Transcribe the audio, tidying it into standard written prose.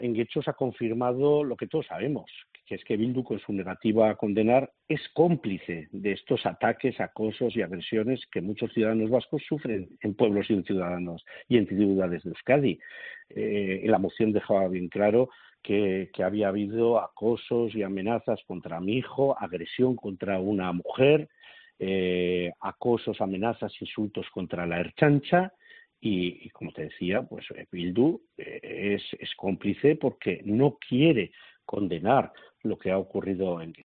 en Getxo se ha confirmado lo que todos sabemos, que es que Bildu, con su negativa a condenar, es cómplice de estos ataques, acosos y agresiones que muchos ciudadanos vascos sufren en pueblos y en ciudadanos y en ciudades de Euskadi. En la moción dejaba bien claro que había habido acosos y amenazas contra mi hijo, agresión contra una mujer, acosos, amenazas, insultos contra la Ertzaintza. Y como te decía, pues Bildu es cómplice porque no quiere condenar lo que ha ocurrido en